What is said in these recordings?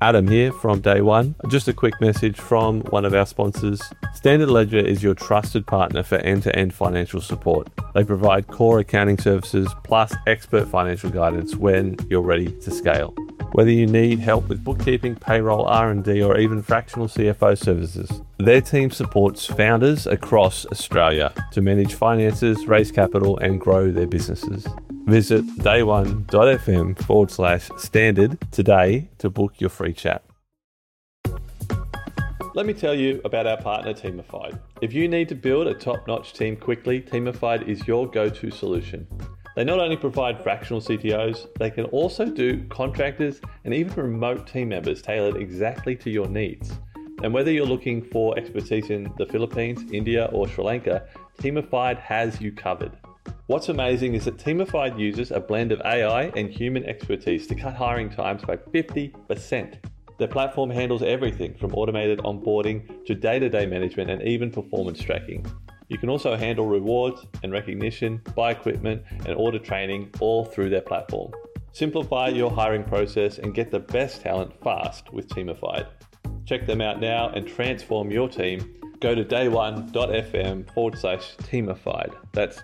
Adam here from Day One. Just a quick message from one of our sponsors. Standard Ledger is your trusted partner for end-to-end financial support. They provide core accounting services plus expert financial guidance when you're ready to scale. Whether you need help with bookkeeping, payroll, R&D, or even fractional CFO services, their team supports founders across Australia to manage finances, raise capital, and grow their businesses. Visit day1.fm/standard today to book your free chat. Let me tell you about our partner, Teamified. If you need to build a top-notch team quickly, Teamified is your go-to solution. They not only provide fractional CTOs, they can also do contractors and even remote team members tailored exactly to your needs. And whether you're looking for expertise in the Philippines, India, or Sri Lanka, Teamified has you covered. What's amazing is that Teamified uses a blend of AI and human expertise to cut hiring times by 50%. Their platform handles everything from automated onboarding to day-to-day management and even performance tracking. You can also handle rewards and recognition, buy equipment, and order training all through their platform. Simplify your hiring process and get the best talent fast with Teamified. Check them out now and transform your team. Go to day1.fm/Teamified. That's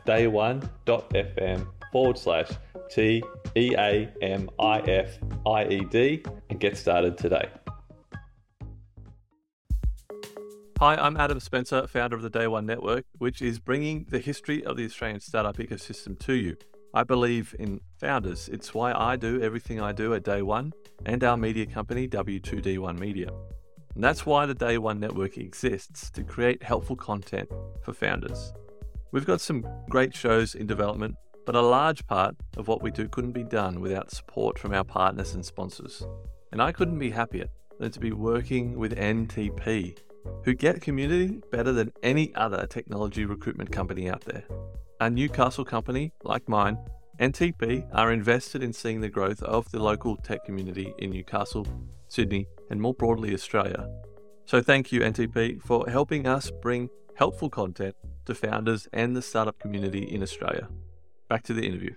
day1.fm/TEAMIFIED and get started today. Hi, I'm Adam Spencer, founder of the Day One Network, which is bringing the history of the Australian startup ecosystem to you. I believe in founders. It's why I do everything I do at Day One and our media company, W2D1 Media. And that's why the Day One Network exists, to create helpful content for founders. We've got some great shows in development, but a large part of what we do couldn't be done without support from our partners and sponsors. And I couldn't be happier than to be working with NTP, who get community better than any other technology recruitment company out there. A Newcastle company like mine, NTP are invested in seeing the growth of the local tech community in Newcastle, Sydney, and more broadly Australia. So thank you, NTP, for helping us bring helpful content to founders and the startup community in Australia. Back to the interview.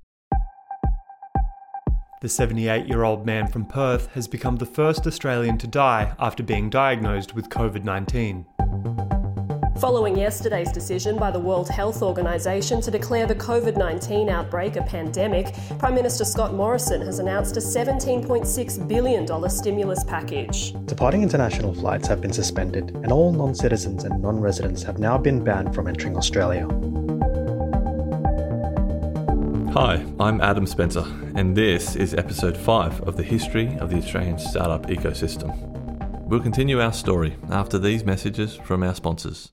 The 78-year-old man from Perth has become the first Australian to die after being diagnosed with COVID-19. Following yesterday's decision by the World Health Organization to declare the COVID-19 outbreak a pandemic, Prime Minister Scott Morrison has announced a $17.6 billion stimulus package. Departing international flights have been suspended, and all non-citizens and non-residents have now been banned from entering Australia. Hi, I'm Adam Spencer, and this is episode 5 of the history of the Australian startup ecosystem. We'll continue our story after these messages from our sponsors.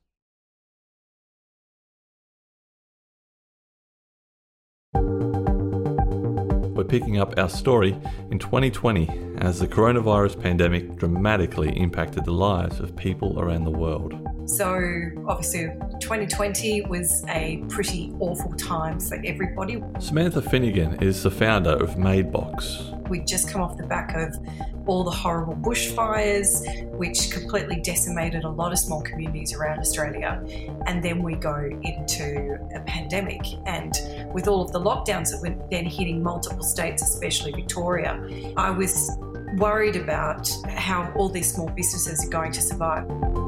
We're picking up our story in 2020 as the coronavirus pandemic dramatically impacted the lives of people around the world. So obviously 2020 was a pretty awful time for everybody. Samantha Finnegan is the founder of Madebox. We'd just come off the back of all the horrible bushfires, which completely decimated a lot of small communities around Australia. And then we go into a pandemic. And with all of the lockdowns that were then hitting multiple states, especially Victoria, I was worried about how all these small businesses are going to survive.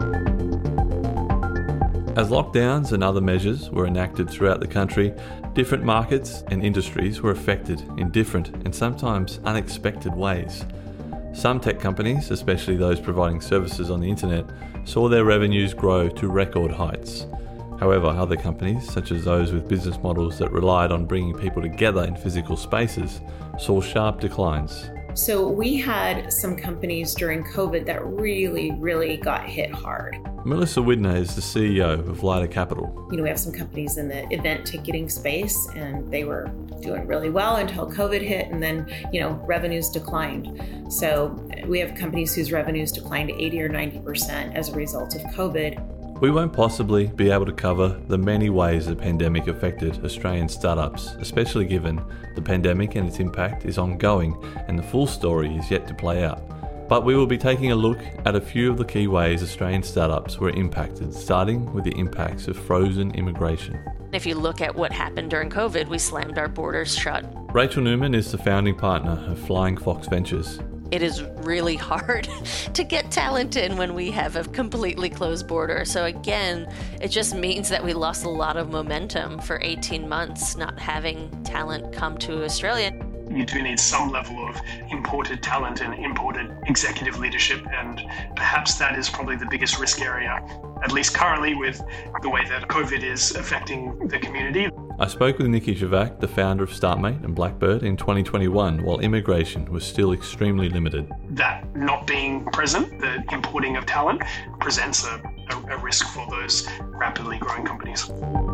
As lockdowns and other measures were enacted throughout the country, different markets and industries were affected in different and sometimes unexpected ways. Some tech companies, especially those providing services on the internet, saw their revenues grow to record heights. However, other companies, such as those with business models that relied on bringing people together in physical spaces, saw sharp declines. So we had some companies during COVID that really got hit hard. Melissa Widner is the CEO of Lighter Capital. We have some companies in the event ticketing space, and they were doing really well until COVID hit, and then, revenues declined. So we have companies whose revenues declined 80 or 90% as a result of COVID. We won't possibly be able to cover the many ways the pandemic affected Australian startups, especially given the pandemic and its impact is ongoing and the full story is yet to play out. But we will be taking a look at a few of the key ways Australian startups were impacted, starting with the impacts of frozen immigration. If you look at what happened during COVID, we slammed our borders shut. Rachel Newman is the founding partner of Flying Fox Ventures. it is really hard to get talent in when we have a completely closed border. So again, it just means that we lost a lot of momentum for 18 months not having talent come to Australia. You do need some level of imported talent and imported executive leadership, and perhaps that is probably the biggest risk area, at least currently with the way that COVID is affecting the community. I spoke with Nikki Shivak, the founder of StartMate and Blackbird, in 2021 while immigration was still extremely limited. That not being present, the importing of talent, presents a risk for those rapidly growing companies.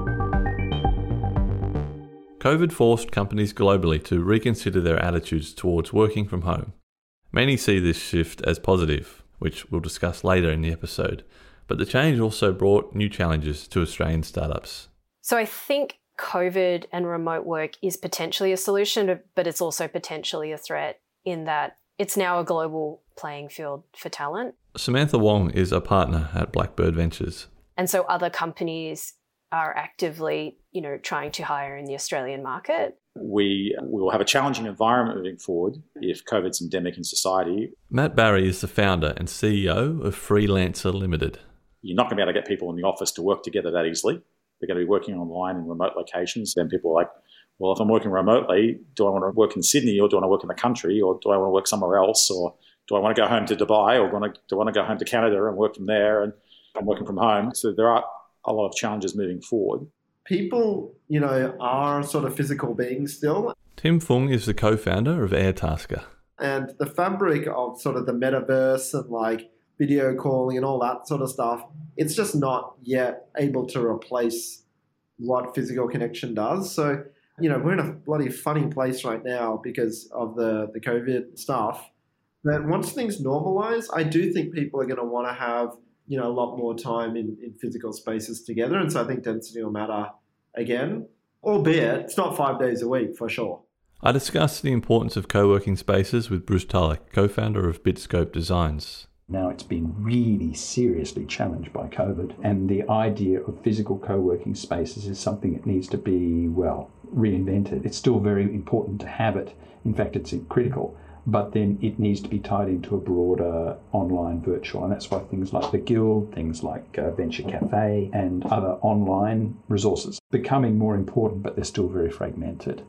COVID forced companies globally to reconsider their attitudes towards working from home. Many see this shift as positive, which we'll discuss later in the episode, but the change also brought new challenges to Australian startups. So I think COVID and remote work is potentially a solution, but it's also potentially a threat in that it's now a global playing field for talent. Samantha Wong is a partner at Blackbird Ventures. And so other companies are actively, trying to hire in the Australian market. We will have a challenging environment moving forward if COVID's endemic in society. Matt Barry is the founder and CEO of Freelancer Limited. You're not going to be able to get people in the office to work together that easily. They're going to be working online in remote locations. Then people are like, well, if I'm working remotely, do I want to work in Sydney, or do I want to work in the country, or do I want to work somewhere else, or do I want to go home to Dubai, or do I want to go home to Canada and work from there, and I'm working from home? So there are a lot of challenges moving forward. People, are sort of physical beings still. Tim Fung is the co-founder of Airtasker. And the fabric of sort of the metaverse and like video calling and all that sort of stuff, it's just not yet able to replace what physical connection does. So, we're in a bloody funny place right now because of the COVID stuff. But once things normalize, I do think people are going to want to have a lot more time in physical spaces together. And so I think density will matter again, albeit it's not 5 days a week for sure. I discussed the importance of co-working spaces with Bruce Tulloch, co-founder of Bitscope Designs. Now it's been really seriously challenged by COVID, and the idea of physical co-working spaces is something that needs to be, reinvented. It's still very important to have it. In fact, it's critical. But then it needs to be tied into a broader online virtual. And that's why things like the Guild, things like Venture Cafe and other online resources becoming more important, but they're still very fragmented.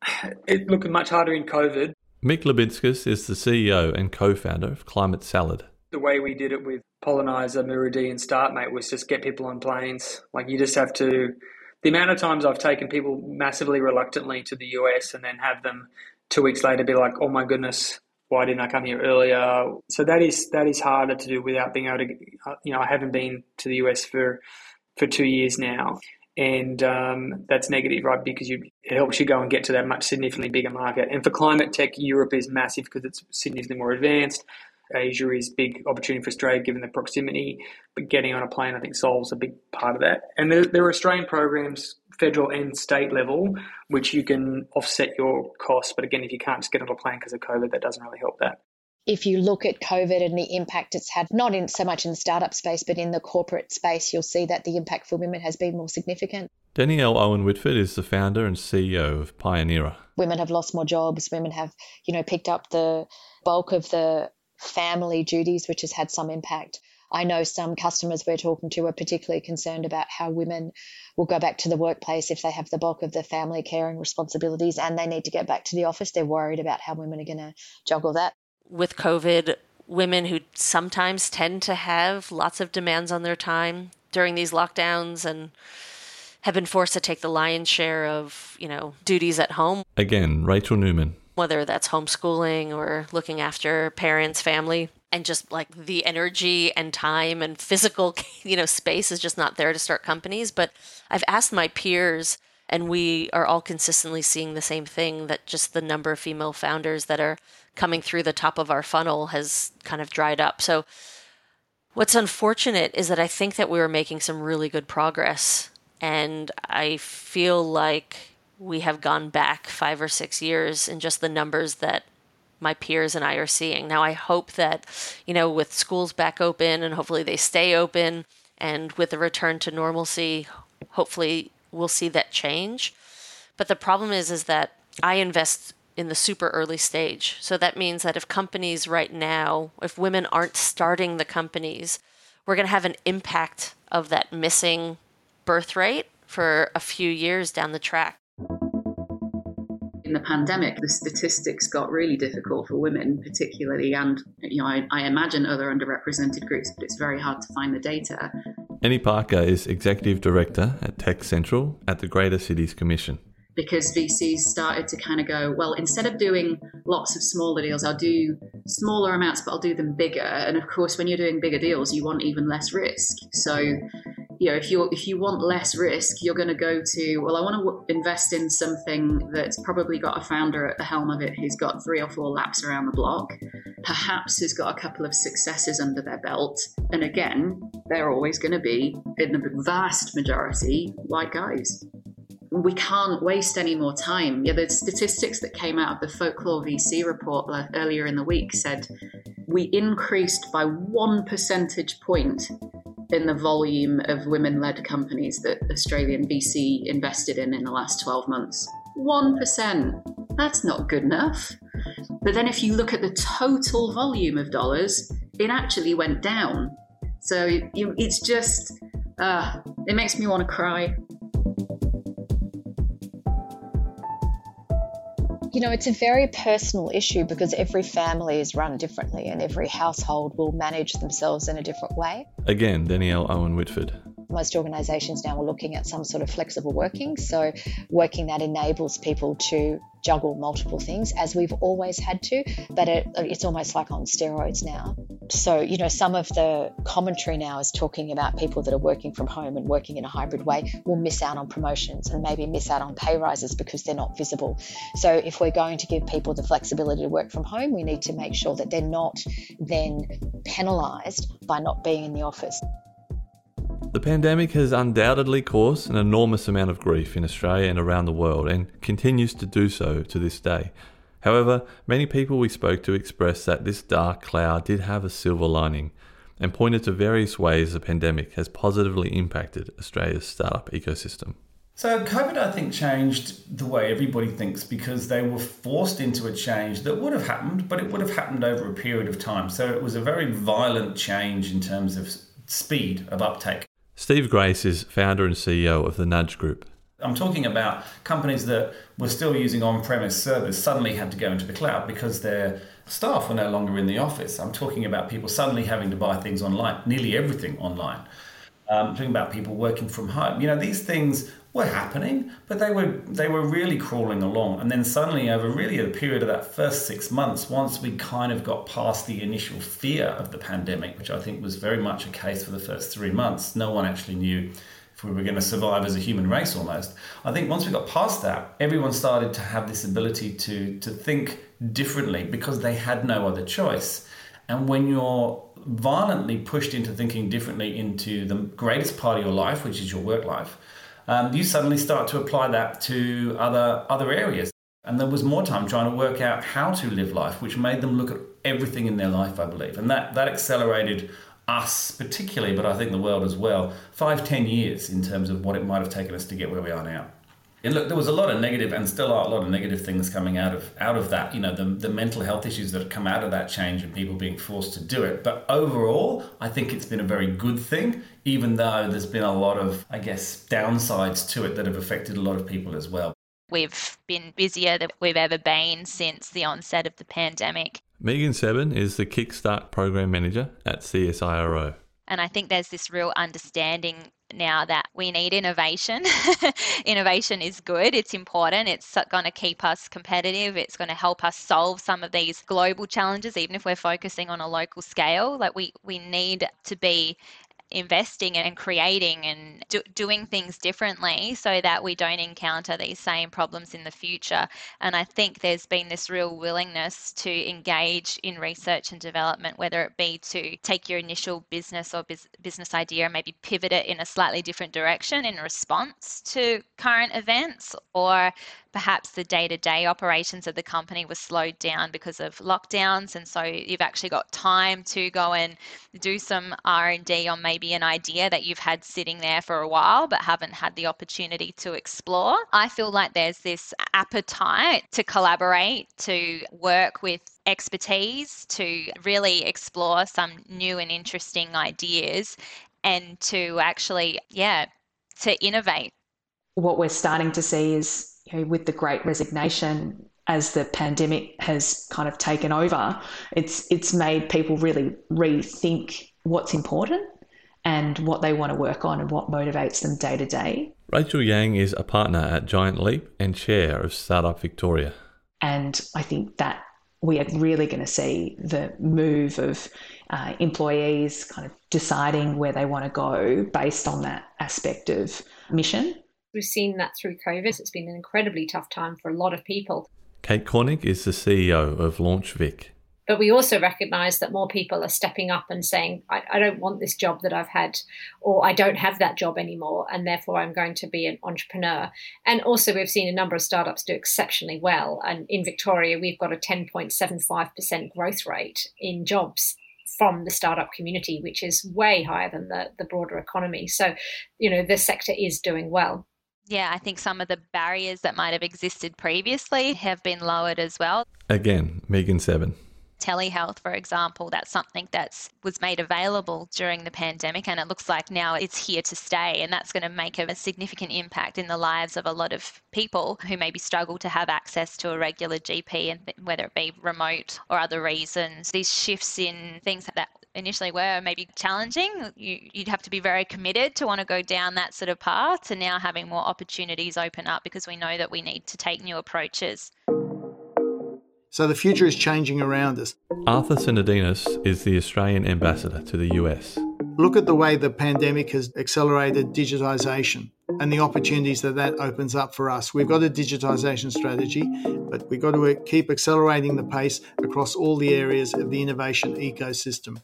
It looked much harder in COVID. Mick Labinskas is the CEO and co-founder of Climate Salad. The way we did it with Pollenizer, Muru-D and StartMate was just get people on planes. You just have to... The amount of times I've taken people massively reluctantly to the US and then have them 2 weeks later be like, oh my goodness, why didn't I come here earlier? So that is harder to do without being able to, I haven't been to the US for 2 years now. And that's negative, right? Because it helps you go and get to that much significantly bigger market. And for climate tech, Europe is massive because it's significantly more advanced. Asia is big opportunity for Australia given the proximity, but getting on a plane I think solves a big part of that. And there are Australian programs, federal and state level, which you can offset your costs. But again, if you can't just get on a plane because of COVID, that doesn't really help that. If you look at COVID and the impact it's had, not in so much in the startup space, but in the corporate space, you'll see that the impact for women has been more significant. Danielle Owen-Whitford is the founder and CEO of Pioneera. Women have lost more jobs. Women have, picked up the bulk of the family duties, which has had some impact. I know some customers we're talking to are particularly concerned about how women will go back to the workplace if they have the bulk of the family caring responsibilities and they need to get back to the office. They're worried about how women are going to juggle that. With COVID, women who sometimes tend to have lots of demands on their time during these lockdowns and have been forced to take the lion's share of, duties at home. Again, Rachel Newman. Whether that's homeschooling or looking after parents, family, and just like the energy and time and physical, space is just not there to start companies. But I've asked my peers, and we are all consistently seeing the same thing, that just the number of female founders that are coming through the top of our funnel has kind of dried up. So what's unfortunate is that I think that we were making some really good progress. And I feel like we have gone back 5 or 6 years in just the numbers that my peers and I are seeing. Now, I hope that, with schools back open and hopefully they stay open, and with the return to normalcy, hopefully we'll see that change. But the problem is that I invest in the super early stage. So that means that if companies right now, if women aren't starting the companies, we're going to have an impact of that missing birth rate for a few years down the track. In the pandemic, the statistics got really difficult for women particularly, and I imagine other underrepresented groups, but it's very hard to find the data. Annie Parker is Executive Director at Tech Central at the Greater Cities Commission. Because VCs started to kind of go, well, instead of doing lots of smaller deals, I'll do smaller amounts, but I'll do them bigger. And of course, when you're doing bigger deals, you want even less risk. So, if you want less risk, you're going to go to, well, I want to invest in something that's probably got a founder at the helm of it who's got 3 or 4 laps around the block, perhaps has got a couple of successes under their belt. And again, they're always going to be, in the vast majority, white guys. We can't waste any more time. The statistics that came out of the Folklore VC report earlier in the week said we increased by 1 percentage point in the volume of women-led companies that Australian VC invested in the last 12 months. 1%. That's not good enough. But then if you look at the total volume of dollars, it actually went down. So it's just, it makes me want to cry. It's a very personal issue because every family is run differently and every household will manage themselves in a different way. Again, Danielle Owen-Whitford. Most organisations now are looking at some sort of flexible working, so working that enables people to juggle multiple things, as we've always had to, but it's almost like on steroids now. So, some of the commentary now is talking about people that are working from home and working in a hybrid way will miss out on promotions and maybe miss out on pay rises because they're not visible. So if we're going to give people the flexibility to work from home, we need to make sure that they're not then penalised by not being in the office. The pandemic has undoubtedly caused an enormous amount of grief in Australia and around the world and continues to do so to this day. However, many people we spoke to expressed that this dark cloud did have a silver lining and pointed to various ways the pandemic has positively impacted Australia's startup ecosystem. So COVID, I think, changed the way everybody thinks because they were forced into a change that would have happened, but it would have happened over a period of time. So it was a very violent change in terms of speed of uptake. Steve Grace is founder and CEO of the Nudge Group. I'm talking about companies that were still using on-premise servers suddenly had to go into the cloud because their staff were no longer in the office. I'm talking about people suddenly having to buy things online, nearly everything online. I'm talking about people working from home. These things were happening, but they were really crawling along. And then suddenly, over really a period of that first 6 months, once we kind of got past the initial fear of the pandemic, which I think was very much a case for the first 3 months, no one actually knew if we were going to survive as a human race almost. I think once we got past that, everyone started to have this ability to think differently because they had no other choice. And when you're violently pushed into thinking differently into the greatest part of your life, which is your work life, you suddenly start to apply that to other areas. And there was more time trying to work out how to live life, which made them look at everything in their life, I believe. And that accelerated us particularly, but I think the world as well, 5-10 years in terms of what it might have taken us to get where we are now. And look, there was a lot of negative, and still are a lot of negative things coming out of that. The mental health issues that have come out of that change and people being forced to do it. But overall, I think it's been a very good thing, even though there's been a lot of, downsides to it that have affected a lot of people as well. We've been busier than we've ever been since the onset of the pandemic. Megan Sebin is the Kickstart Program Manager at CSIRO. And I think there's this real understanding now that we need innovation. Innovation is good. It's important. It's going to keep us competitive. It's going to help us solve some of these global challenges, even if we're focusing on a local scale. We need to be investing and creating and doing things differently so that we don't encounter these same problems in the future. And I think there's been this real willingness to engage in research and development, whether it be to take your initial business or business idea and maybe pivot it in a slightly different direction in response to current events, or perhaps the day-to-day operations of the company was slowed down because of lockdowns, and so you've actually got time to go and do some R&D on maybe maybe an idea that you've had sitting there for a while but haven't had the opportunity to explore. I feel like there's this appetite to collaborate, to work with expertise, to really explore some new and interesting ideas, and to actually, to innovate. What we're starting to see is, with the Great Resignation, as the pandemic has kind of taken over, it's made people really rethink what's important and what they want to work on and what motivates them day to day. Rachel Yang is a partner at Giant Leap and chair of Startup Victoria. And I think that we are really going to see the move of employees kind of deciding where they want to go based on that aspect of mission. We've seen that through COVID. It's been an incredibly tough time for a lot of people. Kate Cornick is the CEO of LaunchVic. But we also recognise that more people are stepping up and saying, I don't want this job that I've had, or I don't have that job anymore, and therefore I'm going to be an entrepreneur. And also we've seen a number of startups do exceptionally well. And in Victoria, we've got a 10.75% growth rate in jobs from the startup community, which is way higher than the broader economy. So, the sector is doing well. Yeah, I think some of the barriers that might have existed previously have been lowered as well. Again, Megan Seven. Telehealth, for example, that's something that was made available during the pandemic, and it looks like now it's here to stay, and that's going to make a significant impact in the lives of a lot of people who maybe struggle to have access to a regular GP, and whether it be remote or other reasons. These shifts in things that initially were maybe challenging, you'd have to be very committed to want to go down that sort of path, to now having more opportunities open up because we know that we need to take new approaches. So the future is changing around us. Arthur Sinodinos is the Australian ambassador to the US. Look at the way the pandemic has accelerated digitisation and the opportunities that opens up for us. We've got a digitisation strategy, but we've got to keep accelerating the pace across all the areas of the innovation ecosystem.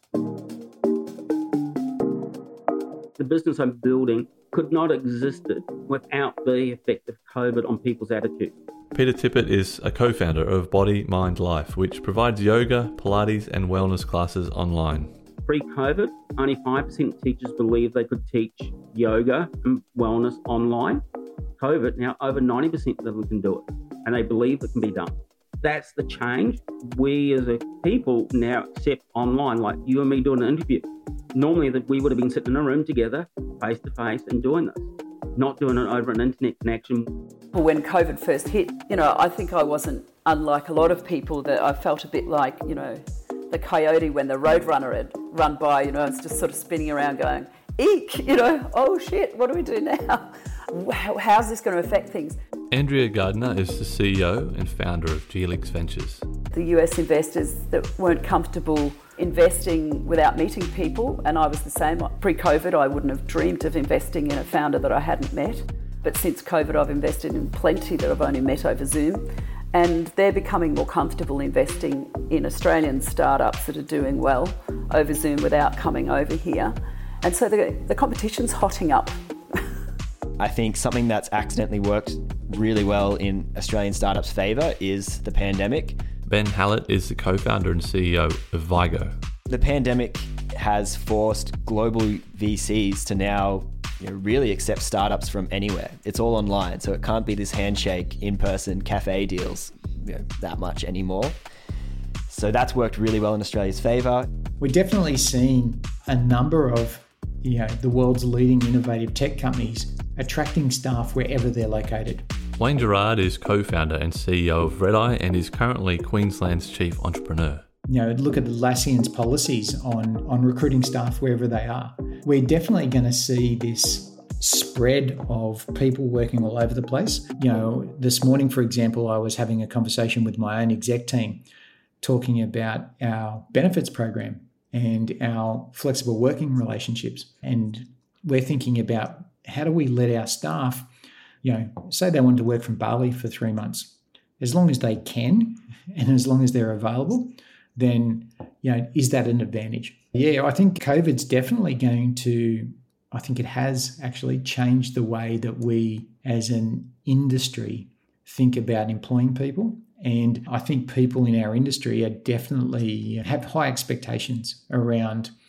The business I'm building could not have existed without the effect of COVID on people's attitude. Peter Tippett is a co-founder of Body, Mind, Life, which provides yoga, Pilates and wellness classes online. Pre-COVID, only 5% of teachers believed they could teach yoga and wellness online. COVID, now over 90% of them can do it, and they believe it can be done. That's the change. We as a people now accept online, like you and me doing an interview. Normally we would have been sitting in a room together, face-to-face, and doing this, not doing it over an internet connection. When COVID first hit, I think I wasn't unlike a lot of people, that I felt a bit like, the coyote when the roadrunner had run by, it's just sort of spinning around going, eek, oh shit, what do we do now? How's this going to affect things? Andrea Gardner is the CEO and founder of Geelix Ventures. The US investors that weren't comfortable investing without meeting people, and I was the same. Pre-COVID, I wouldn't have dreamed of investing in a founder that I hadn't met. But since COVID, I've invested in plenty that I've only met over Zoom. And they're becoming more comfortable investing in Australian startups that are doing well over Zoom without coming over here. And so the competition's hotting up. I think something that's accidentally worked really well in Australian startups' favour is the pandemic. Ben Hallett is the co-founder and CEO of Vigo. The pandemic has forced global VCs to now really accept startups from anywhere. It's all online, so it can't be this handshake, in-person cafe deals that much anymore. So that's worked really well in Australia's favour. We're definitely seeing a number of the world's leading innovative tech companies attracting staff wherever they're located. Wayne Gerard is co-founder and CEO of Redeye and is currently Queensland's chief entrepreneur. Look at Atlassian's policies on recruiting staff wherever they are. We're definitely going to see this spread of people working all over the place. This morning, for example, I was having a conversation with my own exec team talking about our benefits program and our flexible working relationships. And we're thinking about how do we let our staff, say they want to work from Bali for 3 months, as long as they can and as long as they're available, then, is that an advantage? Yeah, I think COVID's definitely going to, I think it has actually changed the way that we as an industry think about employing people. And I think people in our industry are definitely have high expectations around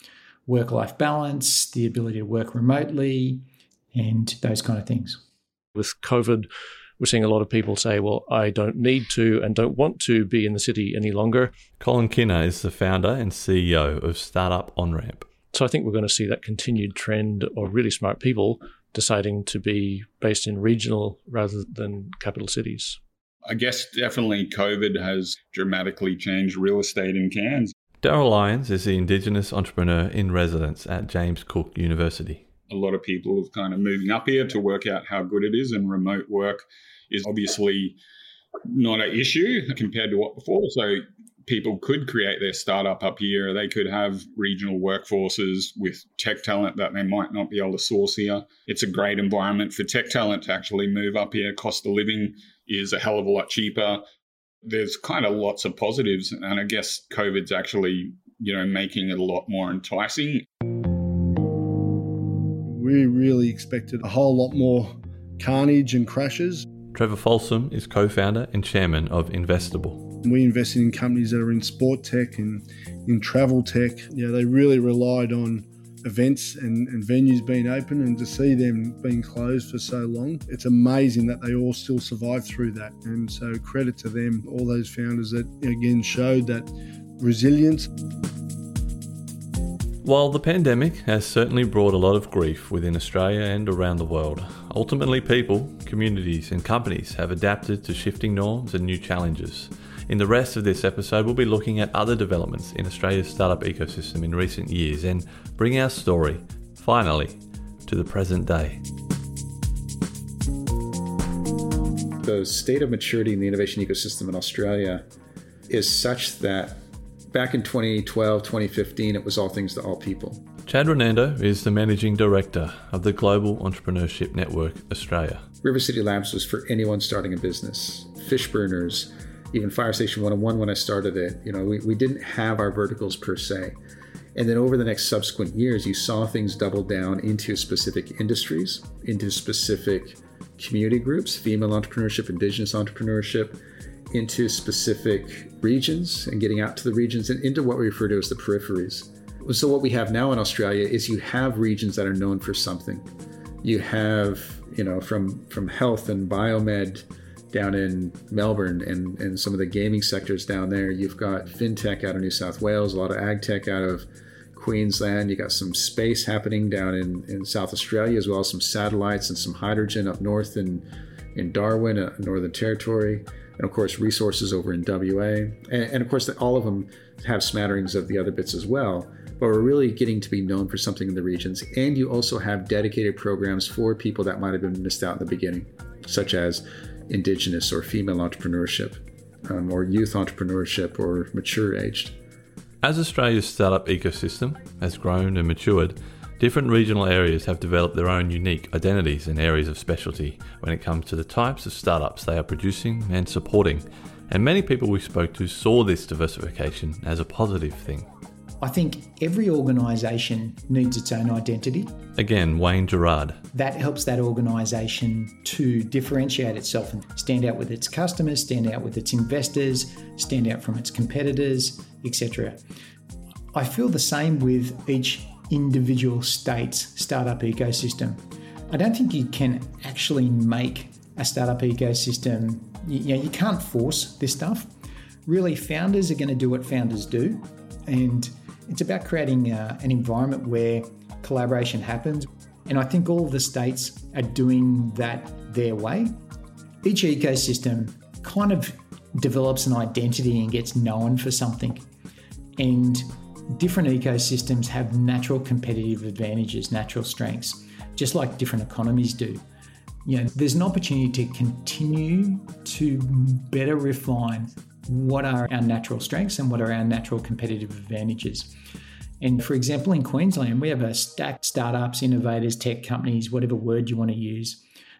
work-life balance, the ability to work remotely, and those kind of things. With COVID, we're seeing a lot of people say, well, I don't need to and don't want to be in the city any longer. Colin Kinner is the founder and CEO of Startup OnRamp. So I think we're going to see that continued trend of really smart people deciding to be based in regional rather than capital cities. I guess definitely COVID has dramatically changed real estate in Cairns. Daryl Lyons is the Indigenous entrepreneur in residence at James Cook University. A lot of people have kind of moving up here to work out how good it is, and remote work is obviously not an issue compared to what before. So people could create their startup up here. They could have regional workforces with tech talent that they might not be able to source here. It's a great environment for tech talent to actually move up here. Cost of living is a hell of a lot cheaper. There's kind of lots of positives, and I guess COVID's actually, making it a lot more enticing. We really expected a whole lot more carnage and crashes. Trevor Folsom is co-founder and chairman of Investable. We invested in companies that are in sport tech and in travel tech. They really relied on events and venues being open, and to see them being closed for so long, it's amazing that they all still survived through that. And so credit to them, all those founders that again showed that resilience. While the pandemic has certainly brought a lot of grief within Australia and around the world, ultimately people, communities and companies have adapted to shifting norms and new challenges. In the rest of this episode, we'll be looking at other developments in Australia's startup ecosystem in recent years and bring our story, finally, to the present day. The state of maturity in the innovation ecosystem in Australia is such that back in 2012, 2015, it was all things to all people. Chad Renando is the Managing Director of the Global Entrepreneurship Network Australia. River City Labs was for anyone starting a business. Fishburners, even Fire Station 101 when I started it. We didn't have our verticals per se. And then over the next subsequent years, you saw things double down into specific industries, into specific community groups, female entrepreneurship, indigenous entrepreneurship, into specific regions and getting out to the regions and into what we refer to as the peripheries. So what we have now in Australia is you have regions that are known for something. You have, from health and biomed down in Melbourne and some of the gaming sectors down there. You've got fintech out of New South Wales, a lot of ag tech out of Queensland. You got some space happening down in South Australia, as well as some satellites and some hydrogen up north in Darwin, Northern Territory. And of course, resources over in WA. And of course, all of them have smatterings of the other bits as well. But we're really getting to be known for something in the regions. And you also have dedicated programs for people that might have been missed out in the beginning, such as Indigenous or female entrepreneurship, or youth entrepreneurship, or mature aged. As Australia's startup ecosystem has grown and matured, different regional areas have developed their own unique identities and areas of specialty when it comes to the types of startups they are producing and supporting. And many people we spoke to saw this diversification as a positive thing. I think every organisation needs its own identity. Again, Wayne Gerard. That helps that organisation to differentiate itself and stand out with its customers, stand out with its investors, stand out from its competitors, etc. I feel the same with each individual state's startup ecosystem. I don't think you can actually make a startup ecosystem. You can't force this stuff. Really, founders are going to do what founders do, and it's about creating an environment where collaboration happens. And I think all of the states are doing that their way. Each ecosystem kind of develops an identity and gets known for something. And different ecosystems have natural competitive advantages, natural strengths, just like different economies do. There's an opportunity to continue to better refine what are our natural strengths and what are our natural competitive advantages. And for example, in Queensland, we have a stack of startups, innovators, tech companies, whatever word you want to use,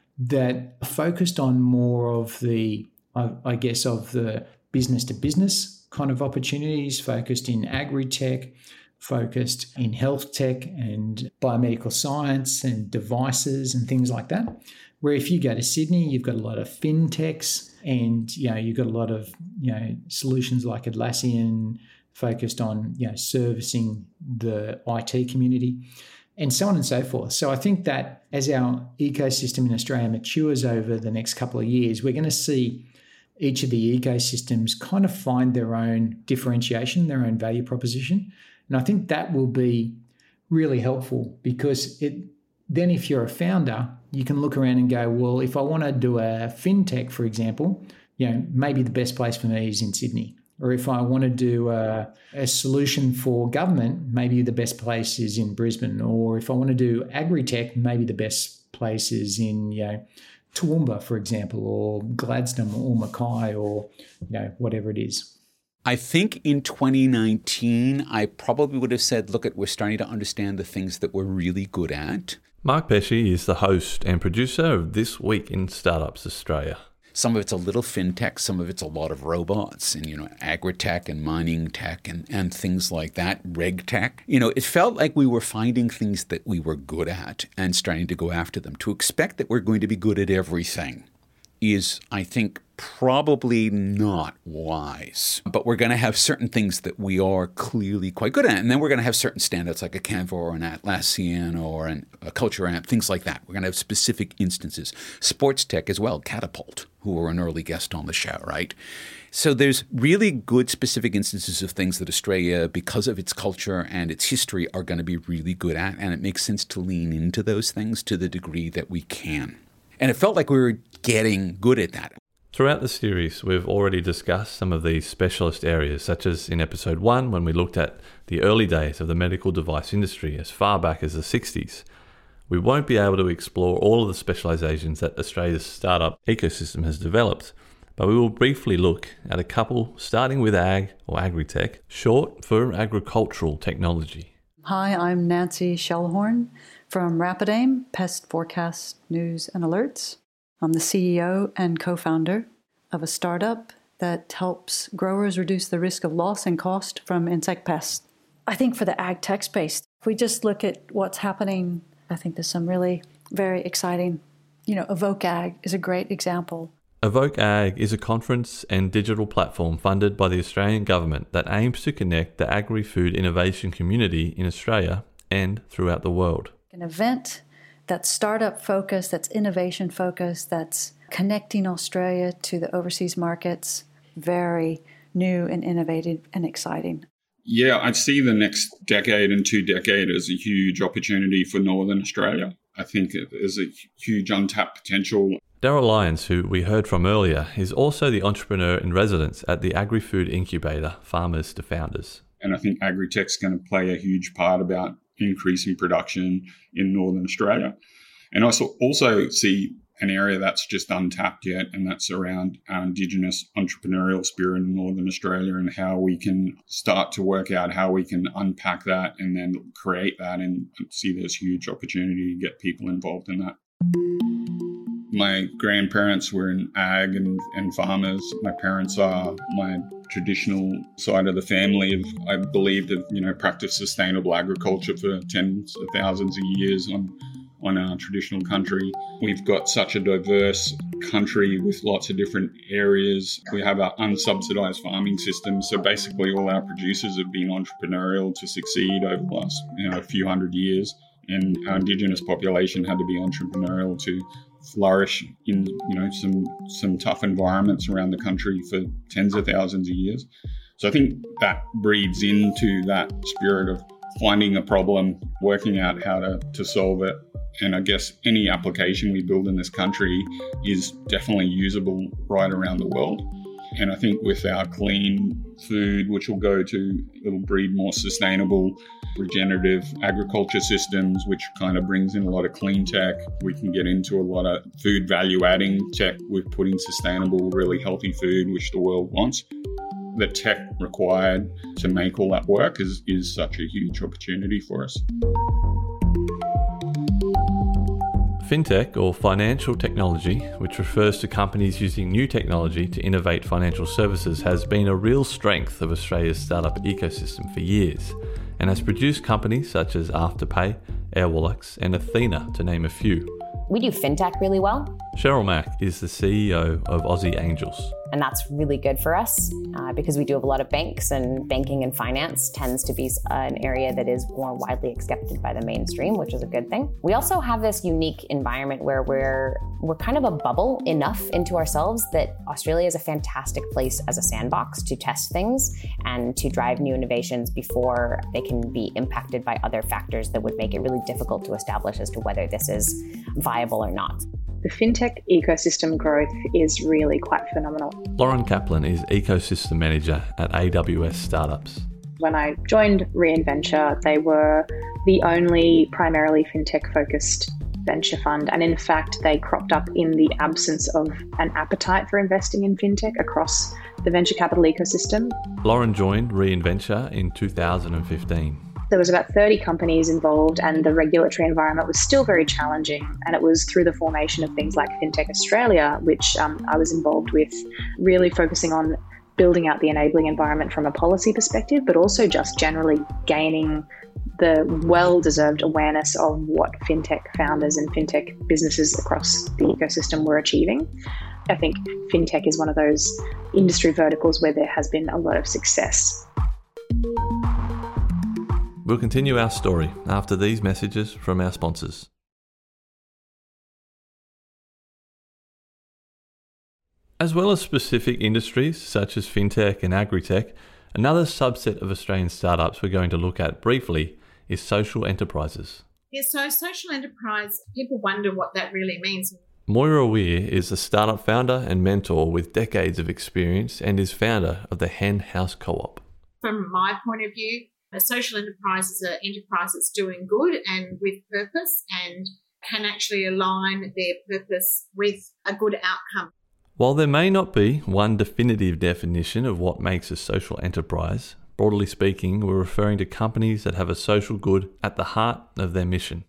that are focused on more of the, of the business to business kind of opportunities, focused in agri-tech, focused in health tech and biomedical science and devices and things like that. Where if you go to Sydney, you've got a lot of fintechs and, you've got a lot of, solutions like Atlassian focused on, servicing the IT community, and so on and so forth. So I think that as our ecosystem in Australia matures over the next couple of years, we're going to see each of the ecosystems kind of find their own differentiation, their own value proposition. And I think that will be really helpful, because then if you're a founder, you can look around and go, well, if I want to do a fintech, for example, maybe the best place for me is in Sydney. Or if I want to do a solution for government, maybe the best place is in Brisbane. Or if I want to do agri-tech, maybe the best place is in, Toowoomba, for example, or Gladstone or Mackay, or, whatever it is. I think in 2019, I probably would have said, we're starting to understand the things that we're really good at. Mark Pesce is the host and producer of This Week in Startups Australia. Some of it's a little fintech, some of it's a lot of robots and, agri-tech and mining tech and things like that, reg tech. It felt like we were finding things that we were good at and starting to go after them. To expect that we're going to be good at everything is, I think, probably not wise. But we're going to have certain things that we are clearly quite good at. And then we're going to have certain standouts like a Canva or an Atlassian or a Culture Amp, things like that. We're going to have specific instances. Sports tech as well, Catapult, who were an early guest on the show, right? So there's really good specific instances of things that Australia, because of its culture and its history, are going to be really good at. And it makes sense to lean into those things to the degree that we can. And it felt like we were getting good at that. Throughout the series, we've already discussed some of these specialist areas, such as in episode 1, when we looked at the early days of the medical device industry as far back as the 60s. We won't be able to explore all of the specializations that Australia's startup ecosystem has developed, but we will briefly look at a couple, starting with ag or agri-tech, short for agricultural technology. Hi, I'm Nancy Shellhorn from RapidAim, Pest Forecast News and Alerts. I'm the CEO and co-founder of a startup that helps growers reduce the risk of loss and cost from insect pests. I think for the ag tech space, if we just look at what's happening, I think there's some really very exciting, Evoke Ag is a great example. Evoke Ag is a conference and digital platform funded by the Australian government that aims to connect the agri-food innovation community in Australia and throughout the world. An event that's startup focused, that's innovation focused, that's connecting Australia to the overseas markets, very new and innovative and exciting. Yeah, I see the next decade and 2 decades as a huge opportunity for Northern Australia. I think there's a huge untapped potential. Daryl Lyons, who we heard from earlier, is also the entrepreneur in residence at the agri-food incubator, Farmers to Founders. And I think agri-tech's going to play a huge part about increasing production in Northern Australia. And I also see an area that's just untapped yet, and that's around our Indigenous entrepreneurial spirit in Northern Australia and how we can start to work out how we can unpack that and then create that, and see there's huge opportunity to get people involved in that. My grandparents were in ag and farmers. My parents are my traditional side of the family. I believe that, practiced sustainable agriculture for tens of thousands of years on our traditional country. We've got such a diverse country with lots of different areas. We have our unsubsidized farming system. So basically all our producers have been entrepreneurial to succeed over the last few hundred years. And our Indigenous population had to be entrepreneurial to flourish in some tough environments around the country for tens of thousands of years. So I think that breeds into that spirit of finding a problem, working out how to solve it. And I guess any application we build in this country is definitely usable right around the world. And I think with our clean food, which it'll breed more sustainable, regenerative agriculture systems, which kind of brings in a lot of clean tech. We can get into a lot of food value adding tech with putting sustainable, really healthy food, which the world wants. The tech required to make all that work is such a huge opportunity for us. Fintech, or financial technology, which refers to companies using new technology to innovate financial services, has been a real strength of Australia's startup ecosystem for years, and has produced companies such as Afterpay, Airwallex and Athena, to name a few. We do fintech really well. Cheryl Mack is the CEO of Aussie Angels. And that's really good for us because we do have a lot of banks, and banking and finance tends to be an area that is more widely accepted by the mainstream, which is a good thing. We also have this unique environment where we're kind of a bubble enough into ourselves that Australia is a fantastic place as a sandbox to test things and to drive new innovations before they can be impacted by other factors that would make it really difficult to establish as to whether this is viable or not. The fintech ecosystem growth is really quite phenomenal. Lauren Kaplan is Ecosystem Manager at AWS Startups. When I joined Reinventure, they were the only primarily fintech-focused venture fund. And in fact, they cropped up in the absence of an appetite for investing in fintech across the venture capital ecosystem. Lauren joined Reinventure in 2015. There was about 30 companies involved, and the regulatory environment was still very challenging. And it was through the formation of things like Fintech Australia, which I was involved with, really focusing on building out the enabling environment from a policy perspective, but also just generally gaining the well-deserved awareness of what fintech founders and fintech businesses across the ecosystem were achieving. I think fintech is one of those industry verticals where there has been a lot of success. We'll continue our story after these messages from our sponsors. As well as specific industries such as fintech and agri-tech, another subset of Australian startups we're going to look at briefly is social enterprises. Yeah, so social enterprise, people wonder what that really means. Moira Weir is a startup founder and mentor with decades of experience and is founder of the Hen House Co-op. From my point of view, a social enterprise is an enterprise that's doing good and with purpose and can actually align their purpose with a good outcome. While there may not be one definitive definition of what makes a social enterprise, broadly speaking, we're referring to companies that have a social good at the heart of their mission.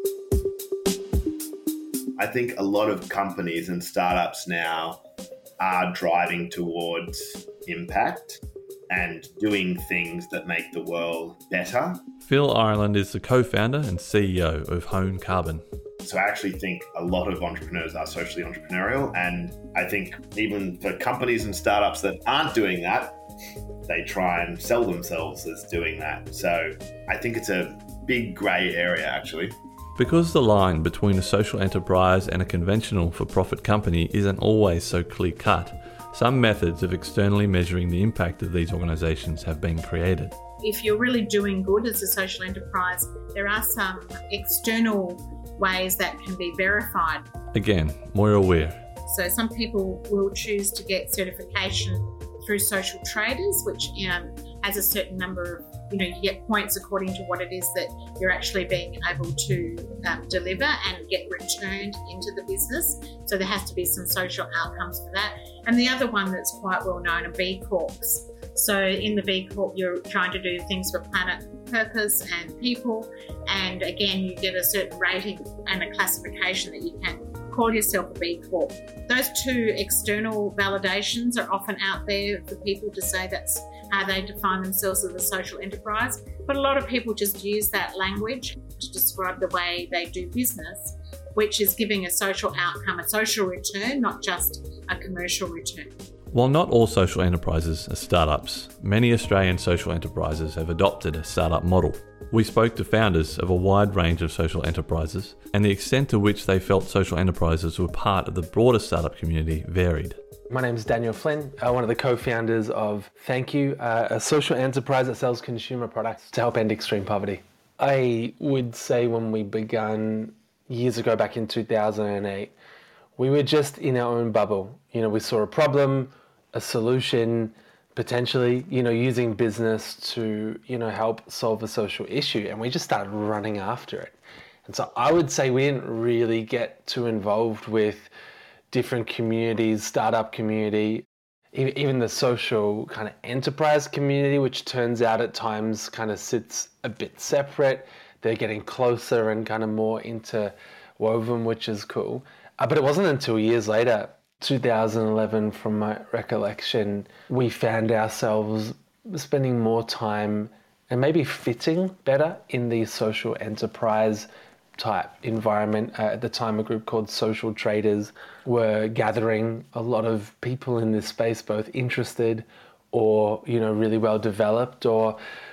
I think a lot of companies and startups now are driving towards impact and doing things that make the world better. Phil Ireland is the co-founder and CEO of Hone Carbon. So I actually think a lot of entrepreneurs are socially entrepreneurial, and I think even for companies and startups that aren't doing that, they try and sell themselves as doing that. So I think it's a big grey area actually. Because the line between a social enterprise and a conventional for-profit company isn't always so clear-cut, some methods of externally measuring the impact of these organisations have been created. If you're really doing good as a social enterprise, there are some external ways that can be verified. Again, Moira Weir. So some people will choose to get certification through Social Traders, which has a certain number of, you get points according to what it is that you're actually being able to deliver and get returned into the business. So there has to be some social outcomes for that. And the other one that's quite well known are B Corps. So in the B Corp, you're trying to do things for planet, purpose and people. And again, you get a certain rating and a classification that you can call yourself a B Corp. Those two external validations are often out there for people to say that's how they define themselves as a social enterprise. But a lot of people just use that language to describe the way they do business, which is giving a social outcome, a social return, not just a commercial return. While not all social enterprises are startups, many Australian social enterprises have adopted a startup model. We spoke to founders of a wide range of social enterprises, and the extent to which they felt social enterprises were part of the broader startup community varied. My name is Daniel Flynn, one of the co-founders of Thank You, a social enterprise that sells consumer products to help end extreme poverty. I would say when we began years ago, back in 2008, we were just in our own bubble. We saw a problem, a solution, potentially, using business to, help solve a social issue. And we just started running after it. And so I would say we didn't really get too involved with different communities, startup community, even the social kind of enterprise community, which turns out at times kind of sits a bit separate. They're getting closer and kind of more interwoven, which is cool. But it wasn't until years later, 2011 from my recollection, we found ourselves spending more time and maybe fitting better in the social enterprise type environment. At the time, a group called Social Traders were gathering a lot of people in this space, both interested or, really well developed, or,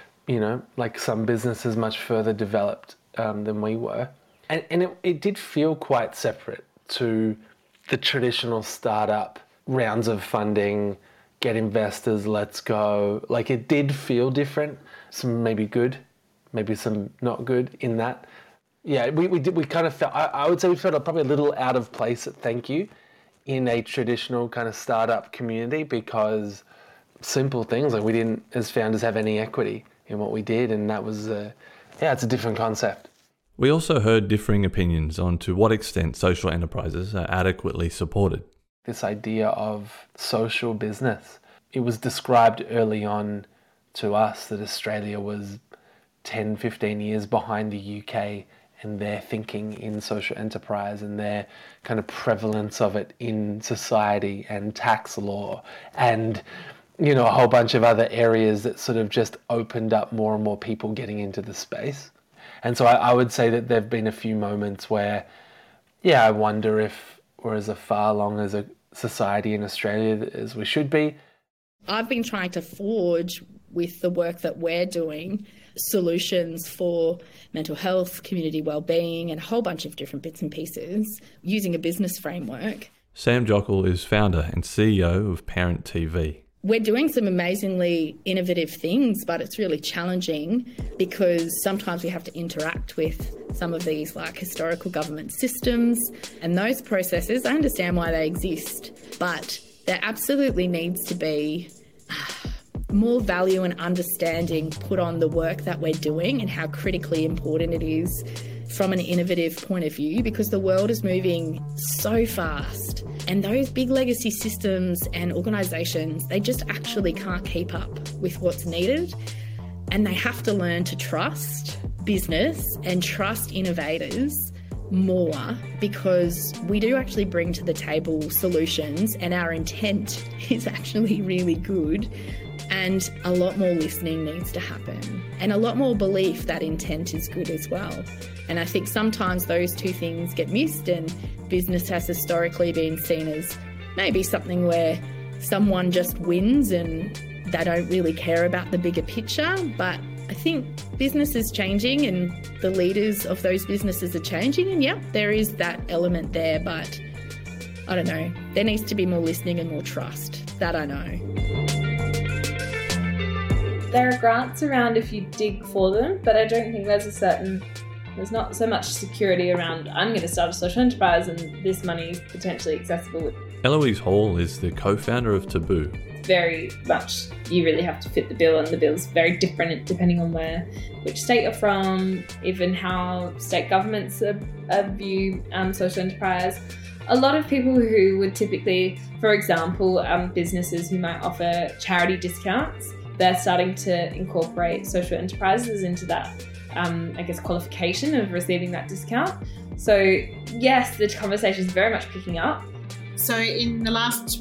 like some businesses much further developed than we were. And it did feel quite separate to the traditional startup rounds of funding, get investors, let's go. Like, it did feel different, some maybe good, maybe some not good in that. Yeah, we kind of felt, I would say we felt probably a little out of place at Thank You in a traditional kind of startup community, because simple things like we didn't, as founders, have any equity in what we did, and that was, it's a different concept. We also heard differing opinions on to what extent social enterprises are adequately supported. This idea of social business, it was described early on to us that Australia was 10, 15 years behind the UK and their thinking in social enterprise and their kind of prevalence of it in society and tax law and, a whole bunch of other areas that sort of just opened up more and more people getting into the space. And so I would say that there have been a few moments where, I wonder if we're as far along as a society in Australia as we should be. I've been trying to forge, with the work that we're doing, solutions for mental health, community wellbeing, and a whole bunch of different bits and pieces using a business framework. Sam Jockle is founder and CEO of Parent TV. We're doing some amazingly innovative things, but it's really challenging because sometimes we have to interact with some of these like historical government systems, and those processes, I understand why they exist, but there absolutely needs to be more value and understanding put on the work that we're doing and how critically important it is from an innovative point of view, because the world is moving so fast and those big legacy systems and organisations, they just actually can't keep up with what's needed, and they have to learn to trust business and trust innovators more, because we do actually bring to the table solutions and our intent is actually really good. And a lot more listening needs to happen, and a lot more belief that intent is good as well. And I think sometimes those two things get missed, and business has historically been seen as maybe something where someone just wins and they don't really care about the bigger picture. But I think business is changing and the leaders of those businesses are changing, and there is that element there, but I don't know, there needs to be more listening and more trust. That I know. There are grants around if you dig for them, but I don't think there's not so much security around, I'm going to start a social enterprise and this money is potentially accessible. Eloise Hall is the co-founder of Taboo. Very much, you really have to fit the bill, and the bill's very different depending on which state you're from, even how state governments view social enterprise. A lot of people who would typically, for example, businesses who might offer charity discounts, they're starting to incorporate social enterprises into that, qualification of receiving that discount. So yes, the conversation is very much picking up. So in the last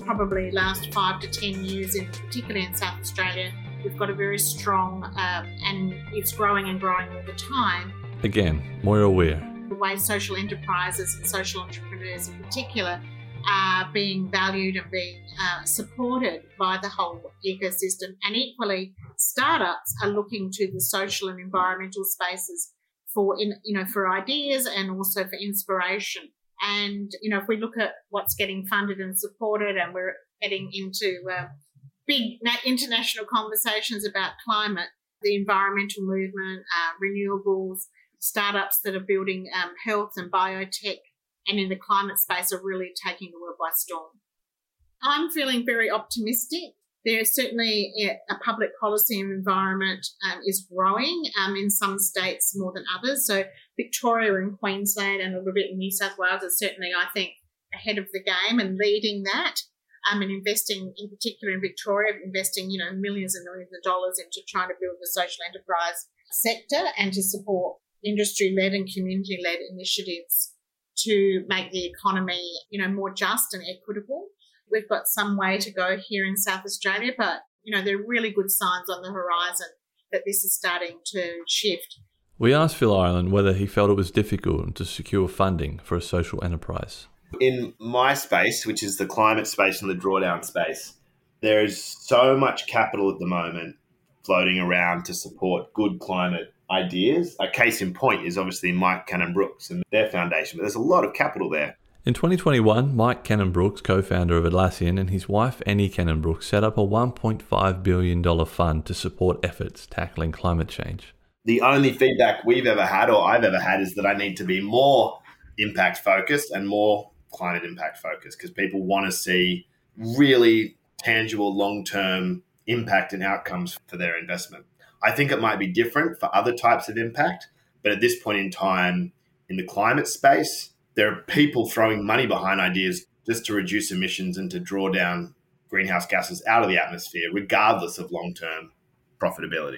5 to 10 years, particularly in South Australia, we've got a very strong, and it's growing and growing all the time. Again, Moira Weir. The way social enterprises and social entrepreneurs in particular are being valued and being supported by the whole ecosystem. And equally, startups are looking to the social and environmental spaces for ideas and also for inspiration. And, if we look at what's getting funded and supported, and we're heading into big international conversations about climate, the environmental movement, renewables, startups that are building health and biotech, and in the climate space are really taking the world by storm. I'm feeling very optimistic. There's certainly a public policy environment is growing in some states more than others. So Victoria and Queensland and a little bit in New South Wales are certainly, I think, ahead of the game and leading that. And investing, in particular in Victoria, investing, millions and millions of dollars into trying to build the social enterprise sector and to support industry-led and community-led initiatives to make the economy, more just and equitable. We've got some way to go here in South Australia, but, there are really good signs on the horizon that this is starting to shift. We asked Phil Ireland whether he felt it was difficult to secure funding for a social enterprise. In my space, which is the climate space and the drawdown space, there is so much capital at the moment floating around to support good climate ideas. A case in point is obviously Mike Cannon-Brookes and their foundation, but there's a lot of capital there. In 2021, Mike Cannon-Brookes, co-founder of Atlassian, and his wife Annie Cannon-Brookes set up a $1.5 billion fund to support efforts tackling climate change. The only feedback we've ever had, or I've ever had, is that I need to be more impact focused and more climate impact focused, because people want to see really tangible long-term impact and outcomes for their investment. I think it might be different for other types of impact, but at this point in time in the climate space, there are people throwing money behind ideas just to reduce emissions and to draw down greenhouse gases out of the atmosphere, regardless of long-term profitability.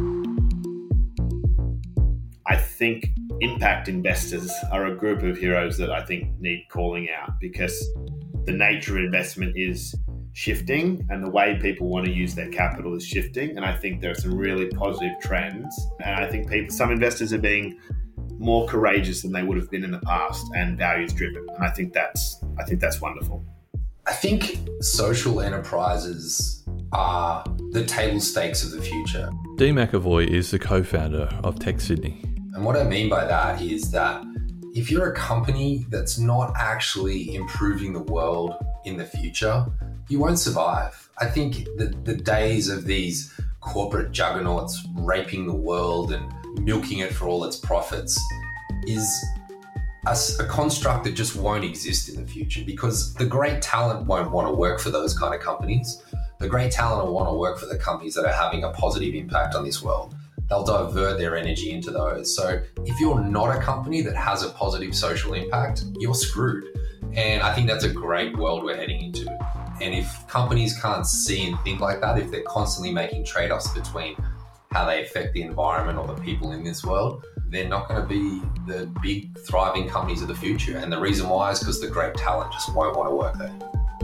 I think impact investors are a group of heroes that I think need calling out, because the nature of investment is shifting and the way people want to use their capital is shifting. And I think there are some really positive trends. And I think some investors are being more courageous than they would have been in the past and values driven. And I think that's wonderful. I think social enterprises are the table stakes of the future. Dee McAvoy is the co-founder of Tech Sydney. And what I mean by that is that if you're a company that's not actually improving the world in the future, you won't survive. I think that the days of these corporate juggernauts raping the world and milking it for all its profits is a construct that just won't exist in the future, because the great talent won't want to work for those kind of companies. The great talent will want to work for the companies that are having a positive impact on this world. They'll divert their energy into those. So if you're not a company that has a positive social impact, you're screwed. And I think that's a great world we're heading into. And if companies can't see and think like that, if they're constantly making trade-offs between how they affect the environment or the people in this world, they're not going to be the big thriving companies of the future. And the reason why is because the great talent just won't want to work there.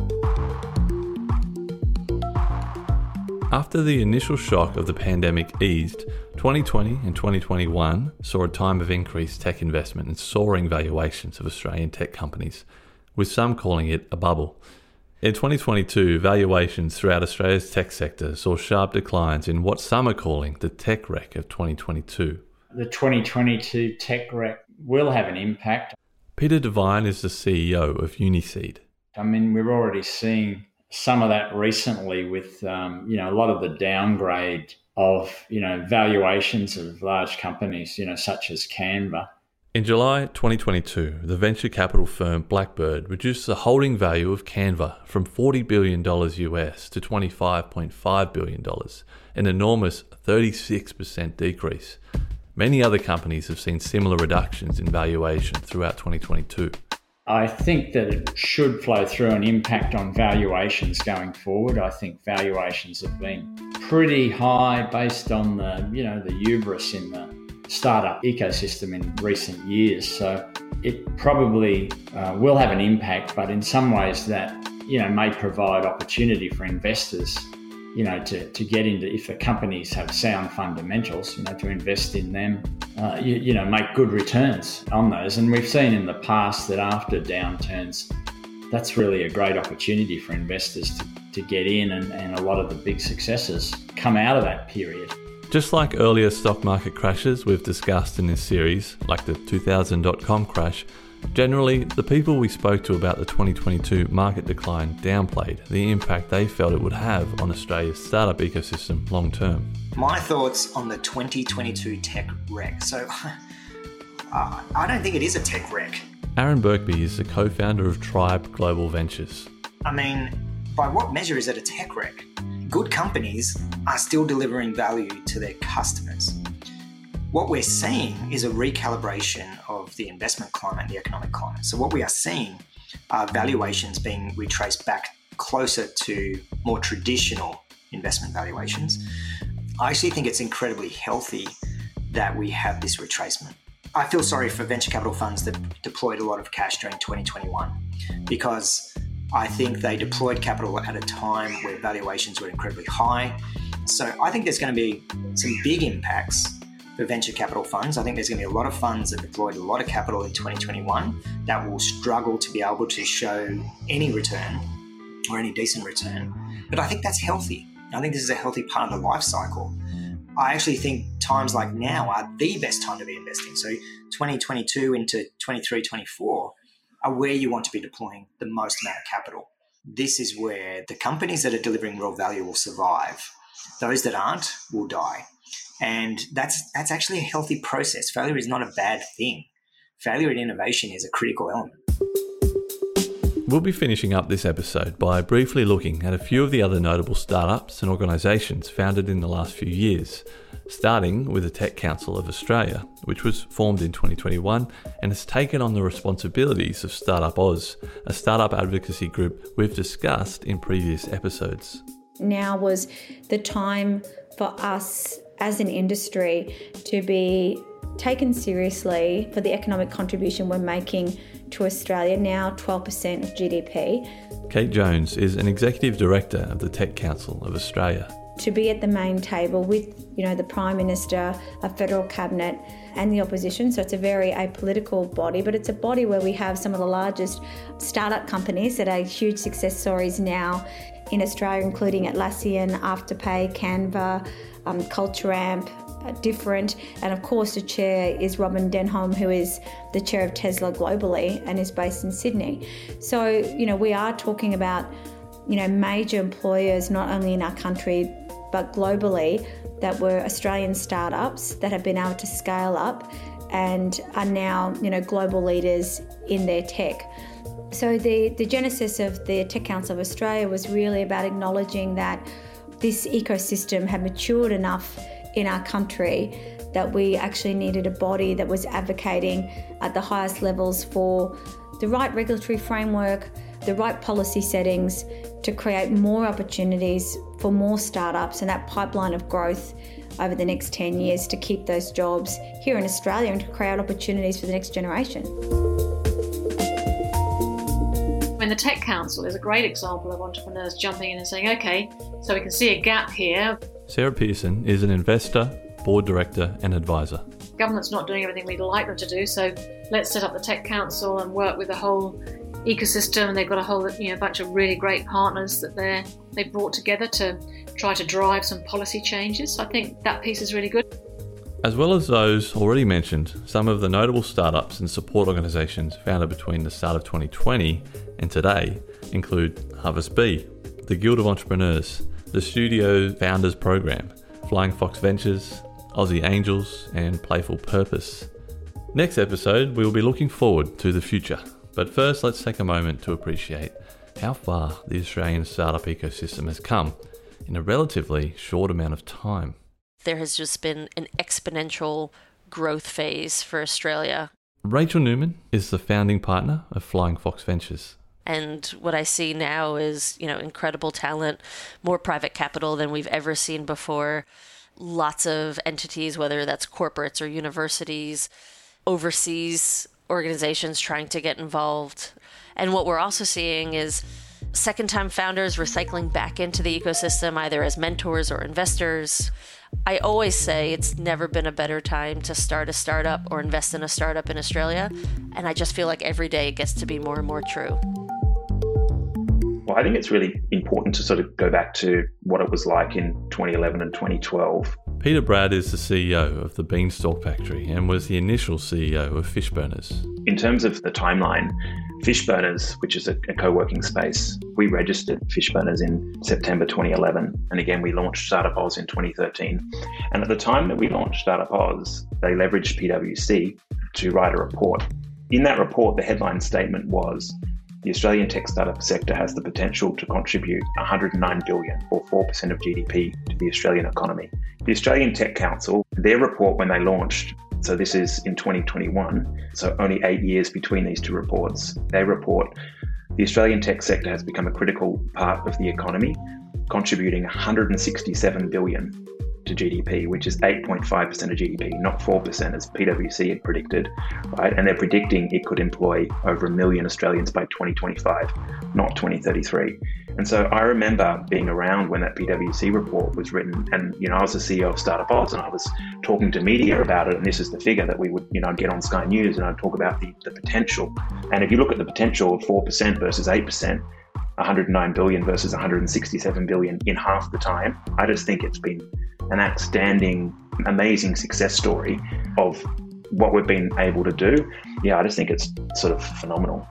After the initial shock of the pandemic eased, 2020 and 2021 saw a time of increased tech investment and soaring valuations of Australian tech companies, with some calling it a bubble. In 2022, valuations throughout Australia's tech sector saw sharp declines in what some are calling the tech wreck of 2022. The 2022 tech wreck will have an impact. Peter Devine is the CEO of Uniseed. I mean, we're already seeing some of that recently with, a lot of the downgrade of, valuations of large companies, such as Canva. In July 2022, the venture capital firm Blackbird reduced the holding value of Canva from $40 billion US to $25.5 billion, an enormous 36% decrease. Many other companies have seen similar reductions in valuation throughout 2022. I think that it should flow through an impact on valuations going forward. I think valuations have been pretty high based on the hubris in the startup ecosystem in recent years. So it probably will have an impact, but in some ways that, may provide opportunity for investors, to get into, if the companies have sound fundamentals, to invest in them, make good returns on those. And we've seen in the past that after downturns, that's really a great opportunity for investors to get in, and a lot of the big successes come out of that period. Just like earlier stock market crashes we've discussed in this series, like the 2000.com crash, generally the people we spoke to about the 2022 market decline downplayed the impact they felt it would have on Australia's startup ecosystem long term. My thoughts on the 2022 tech wreck. So I don't think it is a tech wreck. Aaron Birkby is the co-founder of Tribe Global Ventures. I mean, by what measure is it a tech wreck? Good companies are still delivering value to their customers. What we're seeing is a recalibration of the investment climate and the economic climate. So what we are seeing are valuations being retraced back closer to more traditional investment valuations. I actually think it's incredibly healthy that we have this retracement. I feel sorry for venture capital funds that deployed a lot of cash during 2021, because I think they deployed capital at a time where valuations were incredibly high. So I think there's going to be some big impacts for venture capital funds. I think there's going to be a lot of funds that deployed a lot of capital in 2021 that will struggle to be able to show any return or any decent return. But I think that's healthy. I think this is a healthy part of the life cycle. I actually think times like now are the best time to be investing. So 2022 into 23, 24 are where you want to be deploying the most amount of capital. This is where the companies that are delivering real value will survive. Those that aren't will die. And that's actually a healthy process. Failure is not a bad thing. Failure in innovation is a critical element. We'll be finishing up this episode by briefly looking at a few of the other notable startups and organisations founded in the last few years, starting with the Tech Council of Australia, which was formed in 2021 and has taken on the responsibilities of Startup Oz, a startup advocacy group we've discussed in previous episodes. Now was the time for us as an industry to be taken seriously for the economic contribution we're making to Australia, now 12% of GDP. Kate Jones is an Executive Director of the Tech Council of Australia. To be at the main table with, the Prime Minister, a federal cabinet and the opposition. So it's a very apolitical body, but it's a body where we have some of the largest startup companies that are huge success stories now in Australia, including Atlassian, Afterpay, Canva, CultureAmp, Different, and of course the chair is Robin Denholm, who is the chair of Tesla globally and is based in Sydney. So, we are talking about, major employers not only in our country but globally that were Australian startups that have been able to scale up and are now, global leaders in their tech. So the genesis of the Tech Council of Australia was really about acknowledging that this ecosystem had matured enough in our country that we actually needed a body that was advocating at the highest levels for the right regulatory framework, the right policy settings to create more opportunities for more startups and that pipeline of growth over the next 10 years to keep those jobs here in Australia and to create opportunities for the next generation. And the Tech Council is a great example of entrepreneurs jumping in and saying, okay, so we can see a gap here. Sarah Pearson is an investor, board director and advisor. Government's not doing everything we'd like them to do, so let's set up the Tech Council and work with the whole ecosystem. And they've got a whole bunch of really great partners that they've brought together to try to drive some policy changes. So I think that piece is really good. As well as those already mentioned, some of the notable startups and support organisations founded between the start of 2020 and today include Harvest Bee, the Guild of Entrepreneurs, the Studio Founders Program, Flying Fox Ventures, Aussie Angels and Playful Purpose. Next episode, we will be looking forward to the future. But first, let's take a moment to appreciate how far the Australian startup ecosystem has come in a relatively short amount of time. There has just been an exponential growth phase for Australia. Rachel Newman is the founding partner of Flying Fox Ventures. And what I see now is, incredible talent, more private capital than we've ever seen before. Lots of entities, whether that's corporates or universities, overseas organizations trying to get involved. And what we're also seeing is second-time founders recycling back into the ecosystem, either as mentors or investors. I always say it's never been a better time to start a startup or invest in a startup in Australia. And I just feel like every day it gets to be more and more true. Well, I think it's really important to sort of go back to what it was like in 2011 and 2012. Peter Brad is the CEO of the Beanstalk Factory and was the initial CEO of Fishburners. In terms of the timeline, Fishburners, which is a co-working space, we registered Fishburners in September 2011. And again, we launched Startup Oz in 2013. And at the time that we launched Startup Oz, they leveraged PwC to write a report. In that report, the headline statement was, the Australian tech startup sector has the potential to contribute $109 billion or 4% of GDP to the Australian economy. The Australian Tech Council, their report when they launched, so this is in 2021, so only 8 years between these two reports, they report the Australian tech sector has become a critical part of the economy, contributing $167 billion to GDP, which is 8.5% of GDP, not 4% as PwC had predicted, right? And they're predicting it could employ over 1 million Australians by 2025, not 2033. And so I remember being around when that PwC report was written, and I was the CEO of Startup Oz, and I was talking to media about it, and this is the figure that we would, I'd get on Sky News and I'd talk about the potential. And if you look at the potential of 4% versus 8%, 109 billion versus 167 billion in half the time, I just think it's been an outstanding, amazing success story of what we've been able to do. Yeah, I just think it's sort of phenomenal.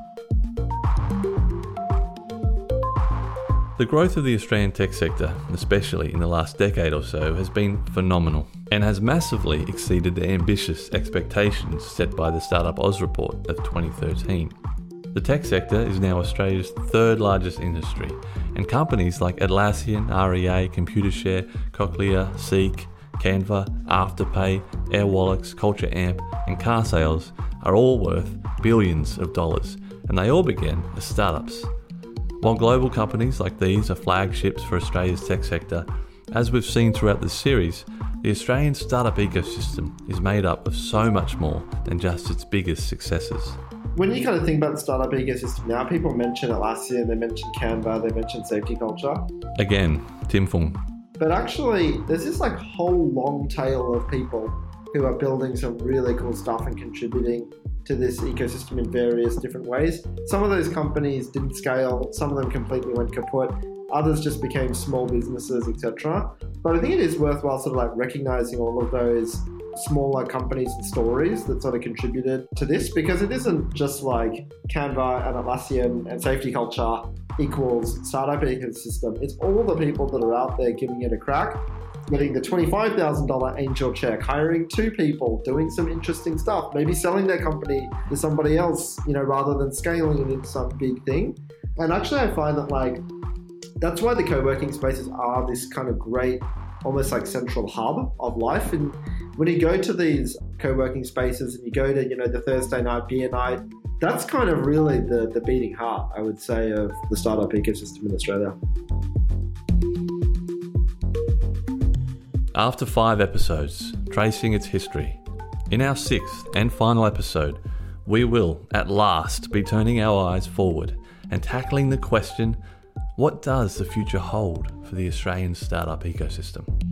The growth of the Australian tech sector, especially in the last decade or so, has been phenomenal and has massively exceeded the ambitious expectations set by the Startup Oz report of 2013. The tech sector is now Australia's third largest industry, and companies like Atlassian, REA, Computershare, Cochlear, Seek, Canva, Afterpay, Airwallex, Culture Amp, and Carsales are all worth billions of dollars, and they all began as startups. While global companies like these are flagships for Australia's tech sector, as we've seen throughout this series, the Australian startup ecosystem is made up of so much more than just its biggest successes. When you kind of think about the startup ecosystem now, people mention Atlassian, they mention Canva, they mention Safety Culture. Again, Tim Fung. But actually, there's this whole long tail of people who are building some really cool stuff and contributing to this ecosystem in various different ways. Some of those companies didn't scale, some of them completely went kaput, others just became small businesses, etc. But I think it is worthwhile recognizing all of those smaller companies and stories that sort of contributed to this, because it isn't just like Canva and Atlassian and Safety Culture equals startup ecosystem. It's all the people that are out there giving it a crack, getting the $25,000 angel check, hiring 2 people, doing some interesting stuff, maybe selling their company to somebody else, rather than scaling it into some big thing. And actually I find that that's why the co-working spaces are this kind of great, almost central hub of life. And when you go to these co-working spaces and you go to, the Thursday night beer night, that's kind of really the beating heart, I would say, of the startup ecosystem in Australia. After 5 episodes, tracing its history, in our 6th and final episode, we will, at last, be turning our eyes forward and tackling the question, what does the future hold for the Australian startup ecosystem?